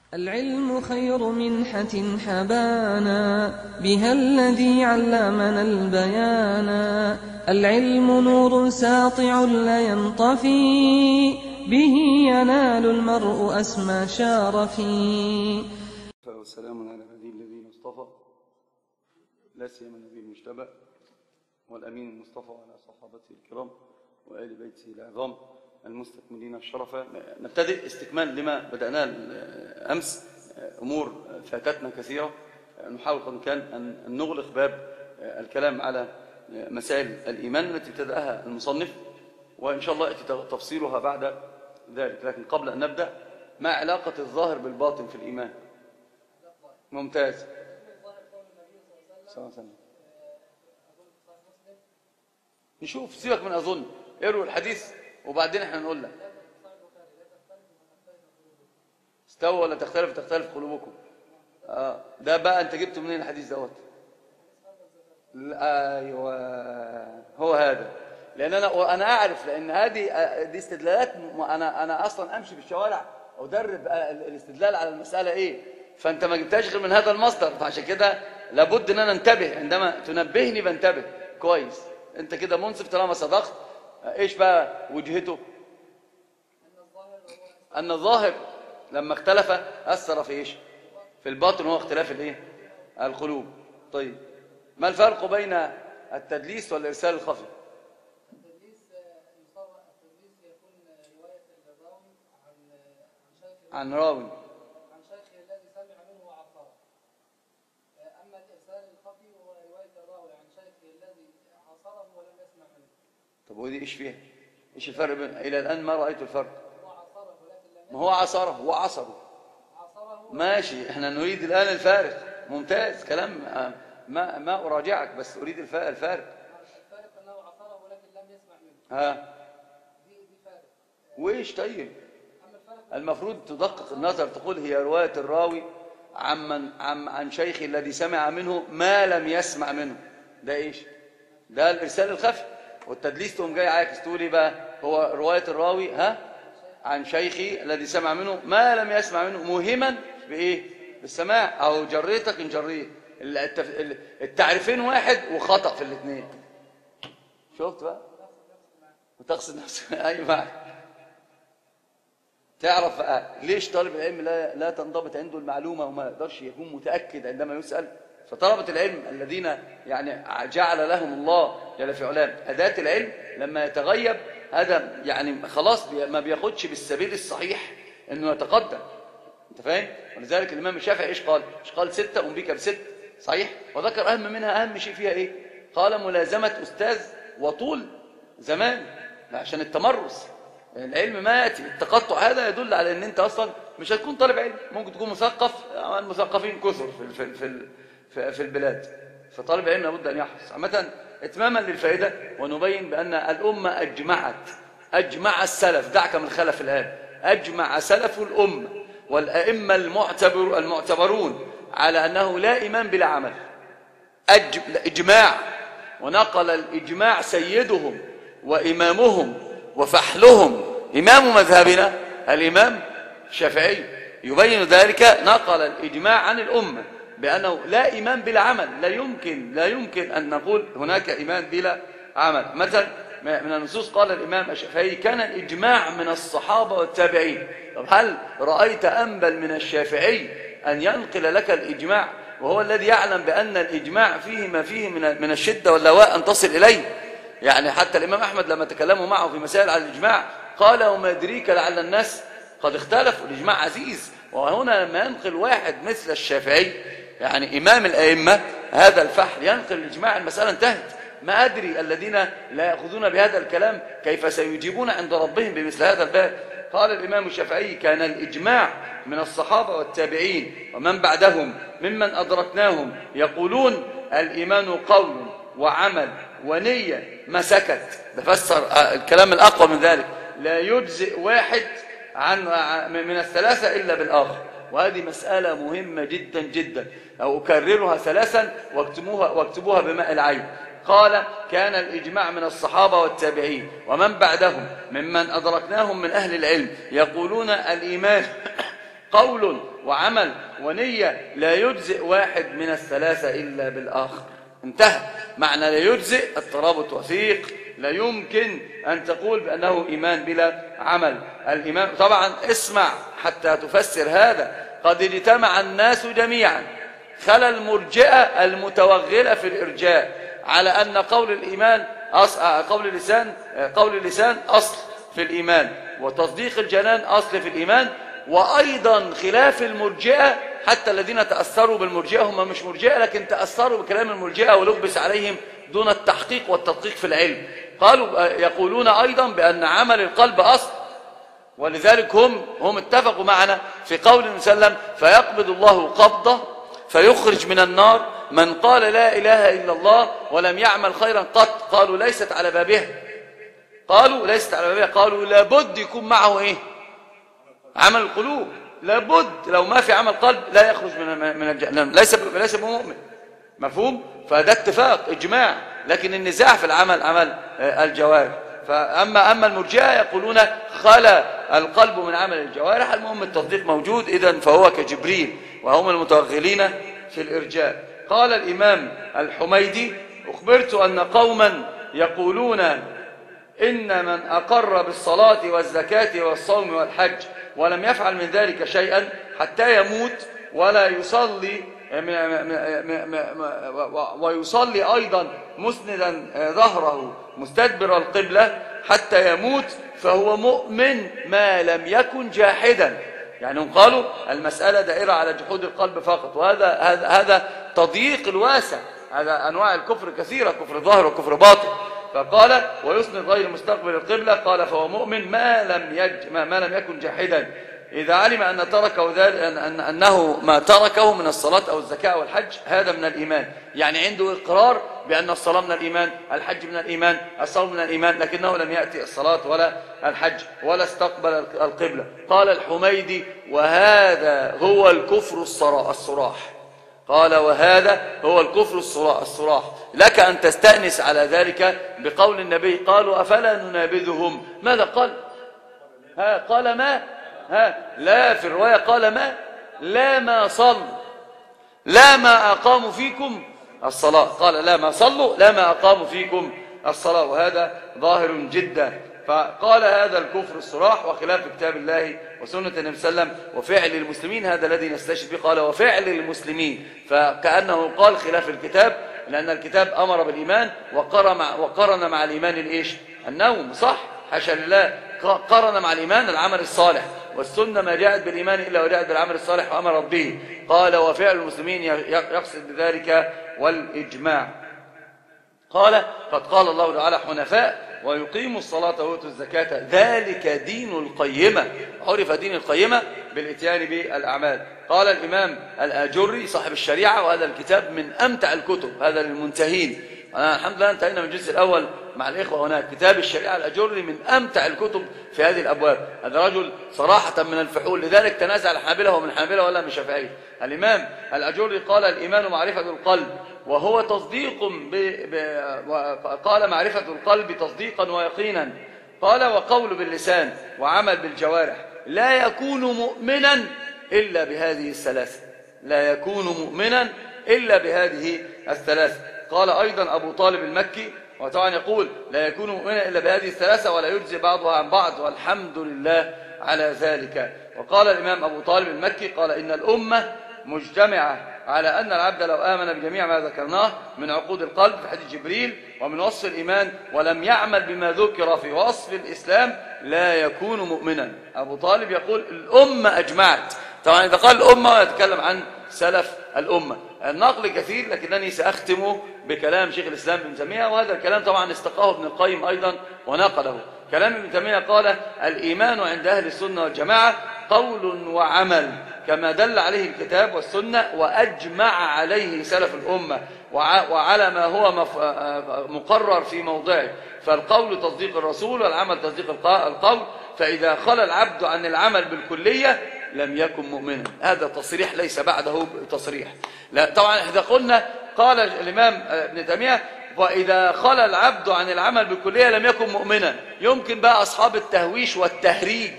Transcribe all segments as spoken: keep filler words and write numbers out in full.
العلم خير منحة حبانا بها الذي علمنا البيانا. العلم نور ساطع لا ينطفي به ينال المرء أسمى شارفي. والسلام على هدي الذين اصطفى لا سيما النبي المجتبى والأمين المصطفى وعلى صحابته الكرام وآل بيته العظام المستكملين الشرفة. نبتدئ استكمال لما بدأناه أمس، أمور فاتتنا كثيرة، نحاول قد كان أن نغلق باب الكلام على مسائل الإيمان التي ابتدأها المصنف، وإن شاء الله يأتي تفصيلها بعد ذلك. لكن قبل أن نبدأ، ما علاقة الظاهر بالباطن في الإيمان؟ ممتاز. صلى الله عليه وسلم. نشوف، سيبك من أظن، اقروا الحديث وبعدين احنا نقول لك. استوى ولا تختلف تختلف قلوبكم. آه ده بقى انت جبته منين الحديث دوت؟ ايوه هو هذا. لان انا انا اعرف، لان هذه دي استدلالات. انا انا اصلا امشي في الشوارع ادرب الاستدلال على المساله ايه، فانت ما جبتهاش غير من هذا المصدر، فعشان كده لابد ان انا انتبه. عندما تنبهني بنتبه كويس. انت كده منصف طالما صدقت. ايش بقى وجهته؟ ان الظاهر لما اختلف اثر في ايش؟ في الباطن، هو اختلاف الايه؟ القلوب. طيب، ما الفرق بين التدليس والارسال الخفي؟ التدليس التدليس يكون روايه الراوي عن عن راوي عن شيخه الذي سمع منه وعصره. اما الارسال الخفي هو روايه الراوي عن شيخه الذي عصره ولم يسمع منه. طب ودي ايش فيها؟ ايش الفرق بين؟ الى الان ما رايت الفرق. هو عصره ولكن لم ما هو عصره، هو عصره. عصره ماشي، احنا نريد الان الفارق. ممتاز، كلام ما ما اراجعك، بس اريد الفارق. الفارق انه عصره ولكن لم يسمع منه. ها دي دي فارق. وايش؟ طيب اما الفارق المفروض تدقق النظر، تقول هي روايه الراوي عن عن عن شيخ الذي سمع منه ما لم يسمع منه. ده ايش؟ ده الارسال الخفي. والتدليس تقوم جاي عاكس، تقول ايه بقى؟ هو روايه الراوي ها عن شيخي الذي سمع منه ما لم يسمع منه، موهما بايه؟ بالسماع. او جريتك ان جريت التعريفين واحد وخطأ في الاثنين. شفت بقى؟ وتقصد نفسك. اي معك. تعرف بقى ليش طالب العلم لا لا تنضبط عنده المعلومه وما يقدرش يكون متاكد عندما يسال؟ فطلبه العلم الذين يعني جعل لهم الله جل في علام اداه العلم، لما يتغيب هذا يعني خلاص ما بياخدش بالسبيل الصحيح انه يتقدم. انت فاهم؟ ولذلك الامام الشافعي ايش قال؟ ايش قال؟ سته ام بك بست، صحيح؟ وذكر اهم منها، اهم شيء فيها ايه؟ قال ملازمه استاذ وطول زمان، عشان التمرس. العلم ما ياتي التقطع، هذا يدل على ان انت اصلا مش هتكون طالب علم، ممكن تكون مثقف. المثقفين كثر في في في في, في البلاد، فطالب العلم لابد ان يحرص. عامه اتماما للفائده، ونبين بان الامه اجمعت، اجمع السلف، دعك من الخلف الان، اجمع سلف الامه والائمه المعتبر المعتبرون على انه لا ايمان بلا عمل. اجماع. ونقل الاجماع سيدهم وامامهم وفحلهم إمام مذهبنا الإمام الشافعي، يبين ذلك. نقل الإجماع عن الأمة بأنه لا إيمان بلا عمل. لا يمكن لا يمكن أن نقول هناك إيمان بلا عمل. مثلا من النصوص قال الإمام الشافعي كان الإجماع من الصحابة والتابعين. طب هل رأيت أنبل من الشافعي أن ينقل لك الإجماع وهو الذي يعلم بأن الإجماع فيه ما فيه من الشدة واللواء أن تصل إليه؟ يعني حتى الإمام أحمد لما تكلموا معه في مسائل على الإجماع قال وما يدريك لعل الناس قد اختلفوا. الإجماع عزيز. وهنا لما ينقل واحد مثل الشافعي يعني إمام الأئمة هذا الفحل ينقل الإجماع، المسألة انتهت. ما أدري الذين لا يأخذون بهذا الكلام كيف سيجيبون عند ربهم بمثل هذا الباب. قال الإمام الشافعي كان الإجماع من الصحابة والتابعين ومن بعدهم ممن أدركناهم يقولون الإيمان قول وعمل ونية ما سكت. ده فسر الكلام الأقوى من ذلك، لا يجزئ واحد عن من الثلاثة إلا بالآخر. وهذه مسألة مهمة جدا جدا، أو أكررها ثلاثا واكتبوها, واكتبوها بماء العين. قال كان الإجماع من الصحابة والتابعين ومن بعدهم ممن أدركناهم من أهل العلم يقولون الإيمان قول وعمل ونية، لا يجزئ واحد من الثلاثة إلا بالآخر. انتهى. معنى لا يجزئ الترابط وثيق، لا يمكن أن تقول بأنه إيمان بلا عمل. الإيمان طبعا اسمع حتى تفسر هذا. قد اجتمع الناس جميعا خلا المرجئة المتوغلة في الإرجاء على أن قول الإيمان قول اللسان قول اللسان أصل في الإيمان، وتصديق الجنان أصل في الإيمان، وأيضا خلاف المرجئة. حتى الذين تأثروا بالمرجئة هم مش مرجئة لكن تأثروا بكلام المرجئة ولبس عليهم دون التحقيق والتدقيق في العلم. قالوا يقولون أيضا بأن عمل القلب أصل، ولذلك هم هم اتفقوا معنا في قول النبي صلى الله عليه وسلم: فيقبض الله قبضة فيخرج من النار من قال لا إله إلا الله ولم يعمل خيرا قط. قالوا ليست على بابها قالوا ليست على بابها قالوا لابد يكون معه إيه؟ عمل القلوب. لابد، لو ما في عمل قلب لا يخرج من من الجنة، ليس ليس بمؤمن. مفهوم؟ فده اتفاق إجماع، لكن النزاع في العمل عمل الجوارح. فأما أما المرجئة يقولون خلا القلب من عمل الجوارح، المهم التصديق موجود، إذن فهو كجبريل، وهم المتوغلين في الإرجاء. قال الإمام الحميدي: أخبرت أن قوما يقولون إن من أقر بالصلاة والزكاة والصوم والحج ولم يفعل من ذلك شيئا حتى يموت ولا يصلي ويصلي أيضا مسندا ظهره مستدبر القبلة حتى يموت فهو مؤمن ما لم يكن جاحدا. يعني هم قالوا المسألة دائرة على جحود القلب فقط، وهذا هذا هذا تضييق الواسع. هذا أنواع الكفر كثيرة، كفر ظاهر وكفر باطن. فقال ويسند غير مستقبل القبلة، قال فهو مؤمن ما لم يج ما, ما لم يكن جاحدا إذا علم أن تركه ذلك أن أنه ما تركه من الصلاة أو الزكاة أو الحج هذا من الإيمان. يعني عنده إقرار بأن الصلاة من الإيمان، الحج من الإيمان، الصوم من الإيمان، لكنه لم يأتي الصلاة ولا الحج ولا استقبل القبلة. قال الحميدي: وهذا هو الكفر الصراح. قال وهذا هو الكفر الصراح. لك أن تستأنس على ذلك بقول النبي: قالوا أفلا ننابذهم؟ ماذا قال؟ ها قال ما ها لا في الرواية قال ما لا ما صلوا لا ما أقاموا فيكم الصلاة. قال لا ما صلوا لا ما أقاموا فيكم الصلاة، وهذا ظاهر جدا. فقال هذا الكفر الصراح وخلاف كتاب الله وسنة النبي صلى الله عليه وسلم وفعل المسلمين، هذا الذي نستشهد به. قال وفعل المسلمين، فكأنه قال خلاف الكتاب، لأن الكتاب أمر بالإيمان وقرن مع الإيمان الإيش؟ النوم. صح؟ حاشا لله، قرن مع الإيمان العمل الصالح، والسنة ما جاءت بالإيمان إلا وجاءت بالعمل الصالح وأمرت به. قال وفعل المسلمين يقصد بذلك والإجماع. قال قد قال الله تعالى: حنفاء ويقيموا الصلاة ويؤتوا الزكاة ذلك دين القيمة. عرف دين القيمة بالإتيان بالأعمال. قال الإمام الآجري صاحب الشريعة، وهذا الكتاب من أمتع الكتب، هذا للمنتهين. أنا الحمد لله انتهينا من الجزء الأول مع الإخوة هناك. كتاب الشريعة الأجري من أمتع الكتب في هذه الأبواب. هذا رجل صراحة من الفحول، لذلك تنازع الحنابلة ومن الحنابلة ولا من الشافعية. الإمام الأجري قال: الإيمان معرفة القلب وهو تصديق ب... ب... قال معرفة القلب تصديقا ويقينا. قال وقول باللسان وعمل بالجوارح. لا يكون مؤمنا إلا بهذه الثلاثة لا يكون مؤمنا إلا بهذه الثلاثة. قال أيضا أبو طالب المكي، وطبعا يقول لا يكون مؤمنا إلا بهذه الثلاثة ولا يجزي بعضها عن بعض، والحمد لله على ذلك. وقال الإمام أبو طالب المكي قال: إن الأمة مجتمعة على أن العبد لو آمن بجميع ما ذكرناه من عقود القلب في حديث جبريل ومن وصف الإيمان ولم يعمل بما ذكر في وصف الإسلام لا يكون مؤمنا. أبو طالب يقول الأمة أجمعت. طبعا إذا قال الأمة يتكلم عن سلف الأمة. النقل كثير، لكنني سأختم بكلام شيخ الإسلام ابن تيمية، وهذا الكلام طبعا استقاه ابن القيم أيضا ونقله. كلام ابن تيمية قال: الإيمان عند أهل السنة والجماعة قول وعمل كما دل عليه الكتاب والسنة وأجمع عليه سلف الأمة، وعلى ما هو مقرر في موضعه. فالقول تصديق الرسول والعمل تصديق القول، فإذا خلى العبد عن العمل بالكلية لم يكن مؤمنا. هذا تصريح ليس بعده تصريح. لا طبعا إذا قلنا قال الإمام ابن تيمية وإذا خلى العبد عن العمل بالكلية لم يكن مؤمنا، يمكن بقى أصحاب التهويش والتهريج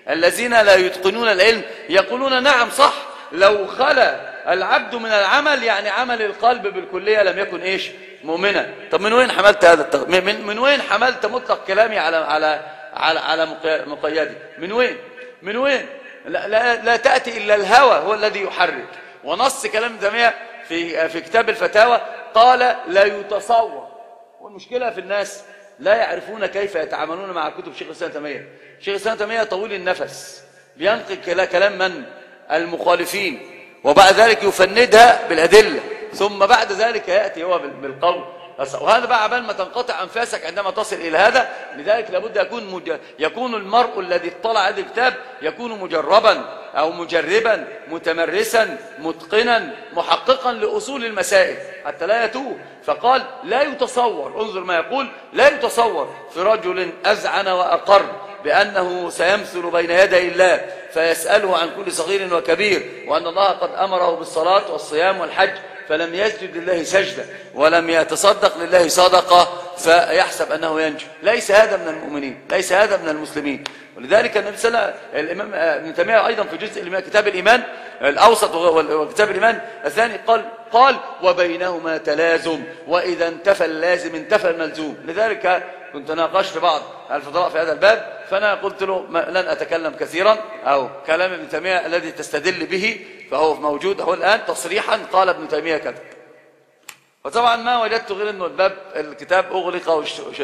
الذين لا يتقنون العلم يقولون نعم صح، لو خلى العبد من العمل يعني عمل القلب بالكلية لم يكن إيش مؤمنا. طب من وين حملت هذا التغ... من, من وين حملت مطلق كلامي على على على على مقيدي؟ من وين من وين لا, لا, لا تأتي إلا الهوى هو الذي يحرك. ونص كلام ابن تيمية في في كتاب الفتاوى قال لا يتصور. والمشكلة في الناس لا يعرفون كيف يتعاملون مع كتب شيخ الإسلام ابن تيمية. شيخ الإسلام ابن تيمية طويل النفس، بينقل كلام من المخالفين وبعد ذلك يفندها بالأدلة، ثم بعد ذلك يأتي هو بالقول. وهذا بقى عبال ما تنقطع أنفاسك عندما تصل إلى هذا. لذلك لابد يكون مج... يكون المرء الذي اطلع هذا الكتاب يكون مجربا أو مجربا متمرسا متقنا محققا لأصول المسائل حتى لا يتوه. فقال لا يتصور، انظر ما يقول، لا يتصور في رجل أذعن وأقر بأنه سيمثل بين يدي الله فيسأله عن كل صغير وكبير، وأن الله قد أمره بالصلاة والصيام والحج فلم يسجد لله سجدة ولم يتصدق لله صدقة فيحسب أنه ينجو. ليس هذا من المؤمنين، ليس هذا من المسلمين. ولذلك النبي صلى الله عليه وسلم الإمام ابن تيمية أيضا في جزء كتاب الإيمان الأوسط وكتاب الإيمان الثاني قال قال وبينهما تلازم، وإذا انتفى اللازم انتفى الملزوم. لذلك كنت ناقشت بعض الفضلاء في هذا الباب، فأنا قلت له لن أتكلم كثيرا، أو كلام ابن تيمية الذي تستدل به فهو موجود هو الآن تصريحا قال ابن تيمية كذا. وطبعا ما وجدت غير أنه الباب الكتاب أغلق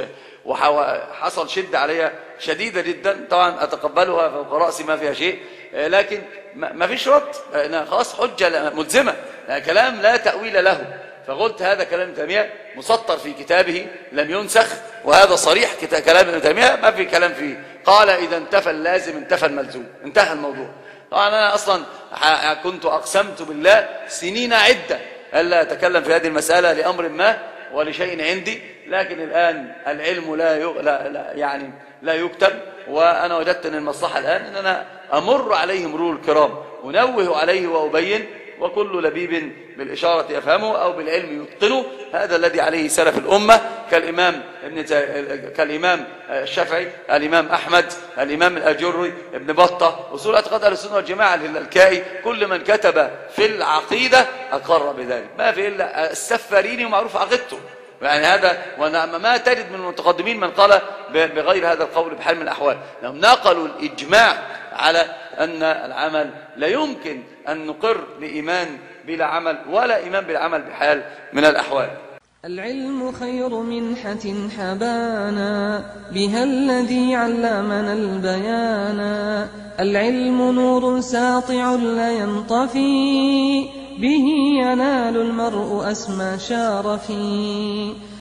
وحصل شدة عليها شديدة جدا. طبعا أتقبلها فوق رأسي ما فيها شيء، لكن ما فيش رد، خلاص حجة ملزمة، كلام لا تأويل له. فقلت هذا كلام ابن تيمية مسطر في كتابه لم ينسخ، وهذا صريح كلام ابن تيمية ما في كلام فيه. قال إذا انتفى اللازم انتفى الملزوم، انتهى الموضوع. طبعا أنا أصلا كنت أقسمت بالله سنين عدة ألا أتكلم في هذه المسألة لأمر ما ولشيء عندي، لكن الآن العلم لا, يغ... لا, لا يعني لا يكتب. وأنا وجدت أن المصلحة الآن أن أنا أمر عليه مرور الكرام، أنوه عليه وأبين، وكل لبيب بالإشارة يفهمه أو بالعلم يتقنه. هذا الذي عليه سلف الأمة كالإمام ابن كالإمام الشافعي، الإمام أحمد، الإمام الأجري، ابن بطة، أصول اعتقاد أهل السنة والجماعة الهلالكائي. كل من كتب في العقيدة أقر بذلك، ما في إلا السفاريني ومعروف عقيدته. يعني هذا وما تجد من المتقدمين من قال بغير هذا القول بحال من الأحوال. لهم نقلوا الإجماع على أن العمل لا يمكن أن نقر لإيمان بلا عمل ولا إيمان بالعمل بحال من الأحوال. العلم خير منحة حبانا بها الذي علمنا البيانا. العلم نور ساطع لا ينطفي به ينال المرء أسمى شارفي.